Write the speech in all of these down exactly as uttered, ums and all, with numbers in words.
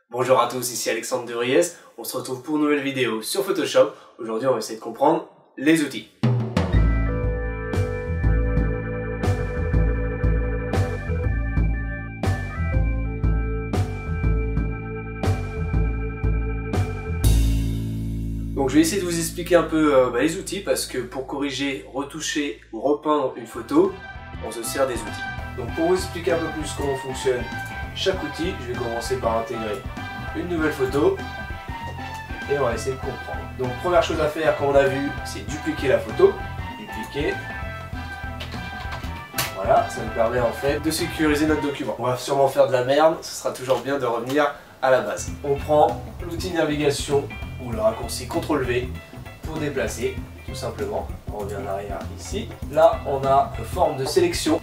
Bonjour à tous, ici Alexandre de Vries. On se retrouve pour une nouvelle vidéo sur Photoshop. Aujourd'hui, on va essayer de comprendre les outils. Donc je vais essayer de vous expliquer un peu euh, bah, les outils parce que pour corriger, retoucher ou repeindre une photo, on se sert des outils. Donc pour vous expliquer un peu plus comment fonctionne chaque outil, je vais commencer par intégrer une nouvelle photo et on va essayer de comprendre. Donc première chose à faire, comme on a vu, c'est dupliquer la photo. Dupliquer. Voilà, ça nous permet en fait de sécuriser notre document. On va sûrement faire de la merde, ce sera toujours bien de revenir à la base. On prend l'outil navigation ou le raccourci contrôle V pour déplacer, tout simplement. On revient en arrière ici. Là, on a une forme de sélection.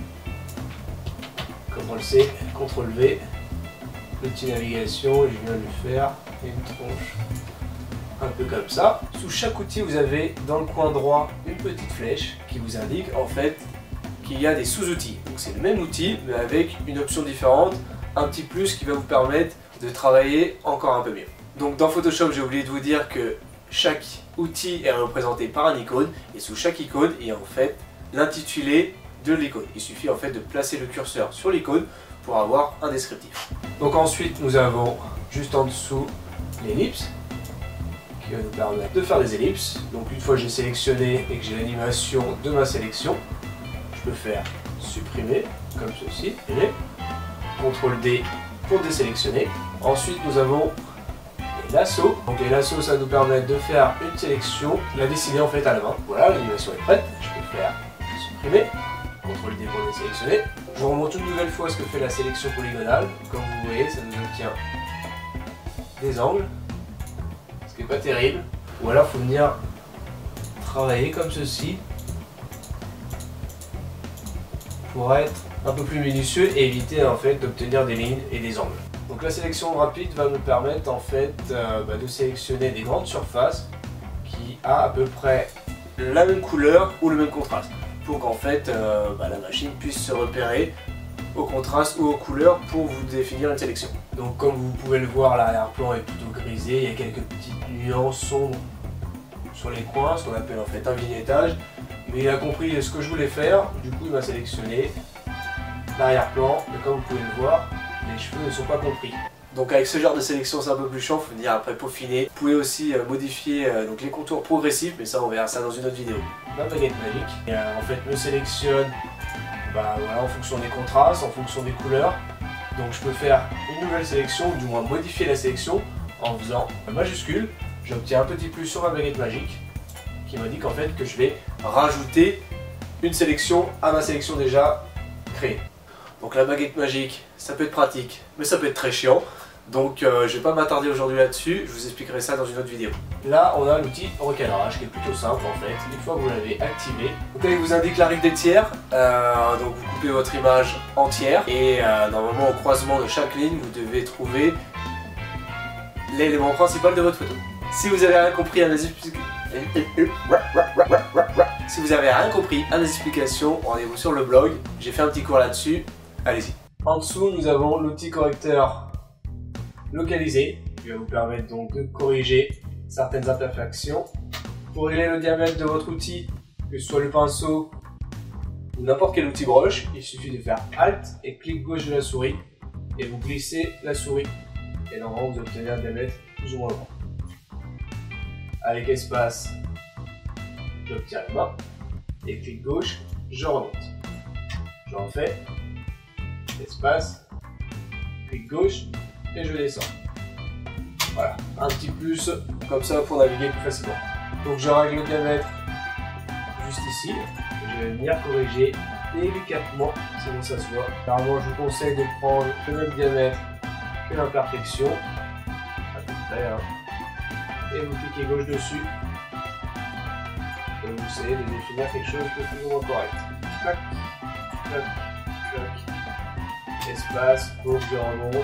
contrôle C, contrôle V. L'outil navigation, je viens de lui faire une tronche un peu comme ça. Sous chaque outil, vous avez dans le coin droit une petite flèche qui vous indique en fait qu'il y a des sous-outils. Donc c'est le même outil mais avec une option différente, un petit plus qui va vous permettre de travailler encore un peu mieux. Donc dans Photoshop, j'ai oublié de vous dire que chaque outil est représenté par un icône et sous chaque icône, il y a en fait l'intitulé de l'icône. Il suffit en fait de placer le curseur sur l'icône pour avoir un descriptif. Donc ensuite, nous avons juste en dessous l'ellipse qui va nous permettre de faire des ellipses. Donc une fois que j'ai sélectionné et que j'ai l'animation de ma sélection, je peux faire supprimer comme ceci. contrôle D pour désélectionner. Ensuite, nous avons les lassos. Donc les lassos, ça nous permet de faire une sélection, la dessiner en fait à la main. Voilà, l'animation est prête. Je peux faire supprimer. contrôle D pour désélectionner. Je vous remonte une nouvelle fois ce que fait la sélection polygonale. Comme vous voyez, ça nous obtient des angles, ce qui n'est pas terrible. Ou alors, il faut venir travailler comme ceci pour être un peu plus minutieux et éviter en fait d'obtenir des lignes et des angles. Donc la sélection rapide va nous permettre en fait euh, bah, de sélectionner des grandes surfaces qui a à peu près la même couleur ou le même contraste, pour qu'en fait euh, bah, la machine puisse se repérer au contraste ou aux couleurs pour vous définir une sélection. Donc comme vous pouvez le voir, l'arrière-plan est plutôt grisé, il y a quelques petites nuances sombres sur les coins, ce qu'on appelle en fait un vignettage, mais il a compris ce que je voulais faire, du coup il m'a sélectionné l'arrière-plan, mais comme vous pouvez le voir, les cheveux ne sont pas compris. Donc avec ce genre de sélection c'est un peu plus chiant, il faut venir après peaufiner. Vous pouvez aussi euh, modifier euh, donc les contours progressifs, mais ça on verra ça dans une autre vidéo. Ma baguette magique, et, euh, en fait me sélectionne bah, voilà, en fonction des contrastes, en fonction des couleurs. Donc je peux faire une nouvelle sélection, ou du moins modifier la sélection en faisant un majuscule. J'obtiens un petit plus sur ma baguette magique qui m'indique en fait que je vais rajouter une sélection à ma sélection déjà créée. Donc la baguette magique, ça peut être pratique, mais ça peut être très chiant. Donc euh, je ne vais pas m'attarder aujourd'hui là-dessus, je vous expliquerai ça dans une autre vidéo. Là on a l'outil recadrage qui est plutôt simple en fait, une fois que vous l'avez activé. Donc là il vous indique la règle des tiers, euh, donc vous coupez votre image entière et euh, normalement au croisement de chaque ligne vous devez trouver l'élément principal de votre photo. Si vous avez rien compris à mes explications, si vous avez rien compris à mes explications, rendez-vous sur le blog, j'ai fait un petit cours là-dessus, allez-y. En dessous nous avons l'outil correcteur localisé, qui va vous permettre donc de corriger certaines imperfections. Pour régler le diamètre de votre outil, que ce soit le pinceau ou n'importe quel outil broche, il suffit de faire Alt et clic gauche de la souris et vous glissez la souris. Et normalement vous obtenez un diamètre plus ou moins grand. Avec espace, j'obtiens la main et clic gauche, je remonte. Je refais, espace, clic gauche et je descends. Voilà, un petit plus comme ça pour naviguer plus facilement. Donc je règle le diamètre juste ici et je vais venir corriger délicatement, c'est bon ça se voit. Normalement je vous conseille de prendre le même diamètre que l'imperfection, à peu près, hein. Et vous cliquez gauche dessus et vous essayez de définir quelque chose de plus ou moins correct. Clac, clac, clac. Espace, gauche, je remonte.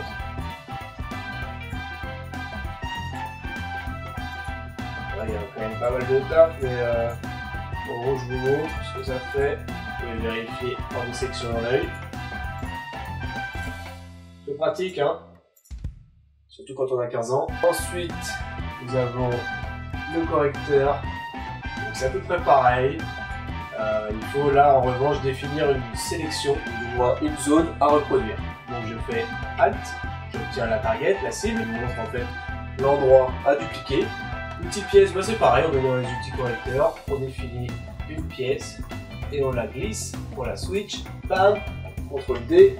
Voilà, il y a quand même pas mal de taf, mais euh, en gros je vous montre ce que ça fait. Vous pouvez vérifier en dissectionnant l'œil. C'est pratique, hein. surtout quand on a quinze ans. Ensuite, nous avons le correcteur, donc c'est à peu près pareil. Euh, il faut là en revanche définir une sélection, ou du moins une zone à reproduire. Donc je fais Alt, j'obtiens la target, la cible, il me montre en fait l'endroit à dupliquer. L'outil pièce, bah c'est pareil, on est dans les outils correcteurs, on définit une pièce et on la glisse, on la switch, bam, contrôle D,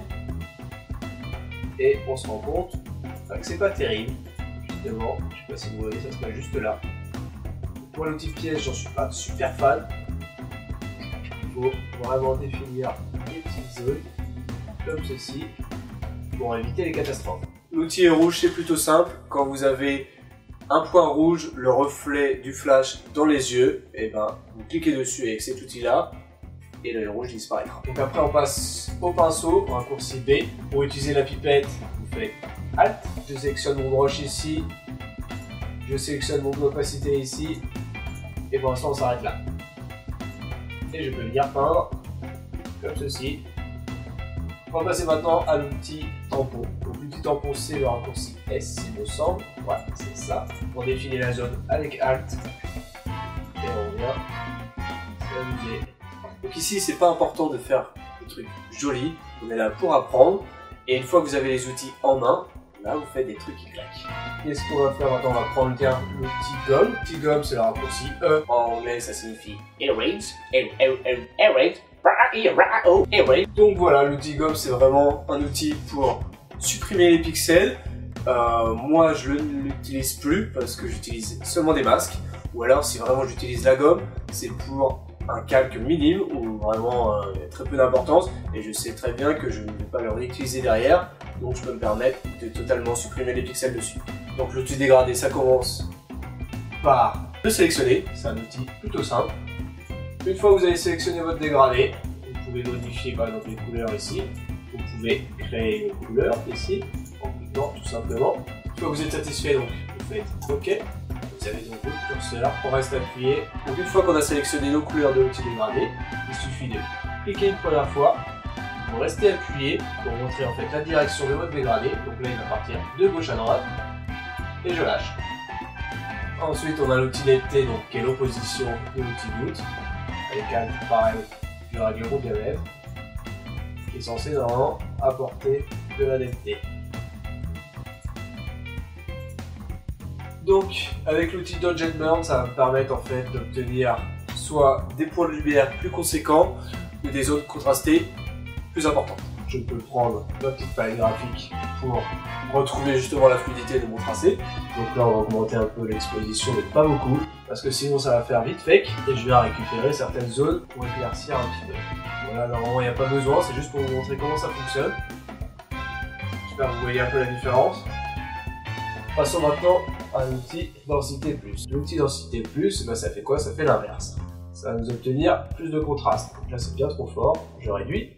et on se rend compte enfin, que c'est pas terrible, justement, je sais pas si vous voyez, ça se passe juste là. Pour l'outil pièce, j'en suis pas super fan, il faut vraiment définir des petites zones, comme ceci, pour éviter les catastrophes. L'outil rouge, c'est plutôt simple, quand vous avez un point rouge, le reflet du flash dans les yeux, et ben vous cliquez dessus avec cet outil là et l'œil rouge disparaîtra. Donc après on passe au pinceau, au raccourci B. Pour utiliser la pipette, vous faites Alt, je sélectionne mon brush ici, je sélectionne mon opacité ici, et pour l'instant on s'arrête là. Et je peux venir peindre comme ceci. On va passer maintenant à l'outil tampon. Donc l'outil tampon c'est le raccourci S il me semble. Ouais, c'est ça. On définit la zone avec Alt. Et on vient s'amuser. Donc ici c'est pas important de faire des trucs jolis. On est là pour apprendre. Et une fois que vous avez les outils en main, là vous faites des trucs qui claquent. Qu'est-ce qu'on va faire maintenant? On va prendre tiens, l'outil gomme. L'outil gomme c'est le raccourci E. En anglais ça signifie erase. Erase. Donc voilà, l'outil gomme c'est vraiment un outil pour supprimer les pixels. Euh, moi je ne l'utilise plus parce que j'utilise seulement des masques. Ou alors si vraiment j'utilise la gomme, c'est pour un calque minime ou vraiment euh, très peu d'importance. Et je sais très bien que je ne vais pas le réutiliser derrière. Donc je peux me permettre de totalement supprimer les pixels dessus. Donc l'outil dégradé ça commence par le sélectionner. C'est un outil plutôt simple. Une fois que vous avez sélectionné votre dégradé, vous pouvez modifier par exemple les couleurs ici. Vous pouvez créer une couleur ici, en cliquant tout simplement. Une fois que vous êtes satisfait, donc vous faites OK. Vous avez donc le curseur, on reste appuyé. Donc une fois qu'on a sélectionné nos couleurs de l'outil dégradé, il suffit de cliquer une première fois. Vous restez appuyé pour montrer en fait la direction de votre dégradé. Donc là il va partir de gauche à droite. Et je lâche. Ensuite on a l'outil netteté, donc qui est l'opposition de l'outil goutte. Avec un pareil, je règle mon diamètre, qui est censé normalement apporter de la netteté. Donc avec l'outil Dodge and Burn, ça va me permettre en fait d'obtenir soit des points de lumière plus conséquents ou des zones contrastées plus importantes. Je peux prendre ma petite palette graphique pour retrouver justement la fluidité de mon tracé. Donc là on va augmenter un peu l'exposition mais pas beaucoup parce que sinon ça va faire vite fake et je vais récupérer certaines zones pour éclaircir un petit peu. Voilà, normalement il n'y a pas besoin, c'est juste pour vous montrer comment ça fonctionne. J'espère que vous voyez un peu la différence. Passons maintenant à l'outil densité plus. L'outil densité plus, ben ça fait quoi? Ça fait l'inverse. Ça va nous obtenir plus de contraste. Donc là c'est bien trop fort, je réduis.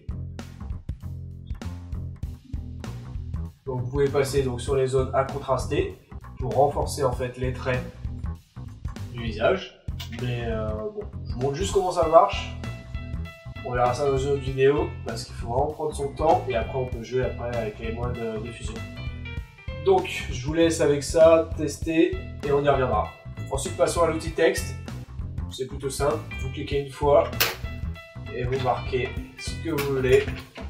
Donc vous pouvez passer donc sur les zones à contraster pour renforcer en fait les traits du visage. Mais euh, bon, je vous montre juste comment ça marche. On verra ça dans une autre vidéo parce qu'il faut vraiment prendre son temps et après on peut jouer après avec les modes de diffusion. Donc je vous laisse avec ça, tester et on y reviendra. Ensuite passons à l'outil texte. C'est plutôt simple, vous cliquez une fois et vous marquez ce que vous voulez.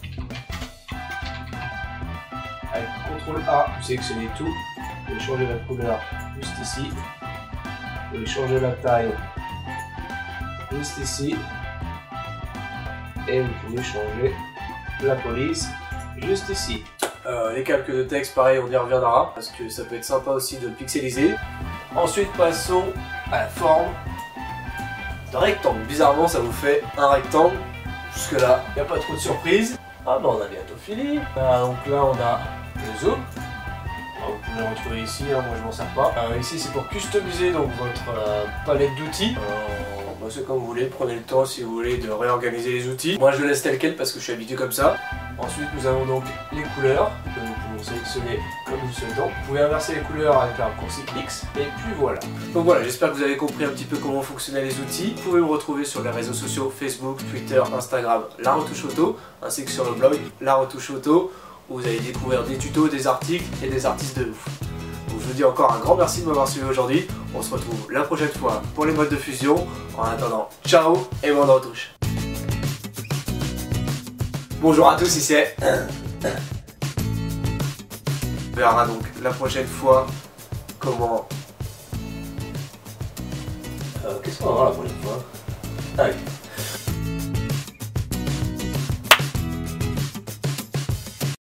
Avec contrôle A, vous sélectionnez tout, vous pouvez changer la couleur juste ici, vous pouvez changer la taille juste ici, et vous pouvez changer la police juste ici. Euh, les calques de texte, pareil, on y reviendra, parce que ça peut être sympa aussi de pixeliser. Ensuite, passons à la forme de rectangle. Bizarrement, ça vous fait un rectangle. Jusque là, il n'y a pas trop de surprise. Ah bah on a bientôt fini. Ah, donc là, on a le zoom. Alors, vous pouvez le retrouver ici, hein, moi je m'en sers pas. Euh, ici, c'est pour customiser donc, votre euh, palette d'outils. Euh, bah, c'est comme vous voulez, prenez le temps si vous voulez de réorganiser les outils. Moi, je le laisse tel quel parce que je suis habitué comme ça. Ensuite, nous avons donc les couleurs que nous pouvons sélectionner comme nous le souhaitons. Vous pouvez inverser les couleurs avec un raccourci X et puis voilà. Donc voilà, j'espère que vous avez compris un petit peu comment fonctionnaient les outils. Vous pouvez me retrouver sur les réseaux sociaux Facebook, Twitter, Instagram, La Retouche Auto, ainsi que sur le blog La Retouche Auto où vous allez découvrir des tutos, des articles et des artistes de ouf. vous dis encore un grand merci de m'avoir suivi aujourd'hui. On se retrouve la prochaine fois pour les modes de fusion. En attendant, ciao et bonne retouche. Bonjour à tous, ici c'est... On verra donc la prochaine fois comment... Euh, Qu'est-ce qu'on va voir la prochaine fois? Ah oui.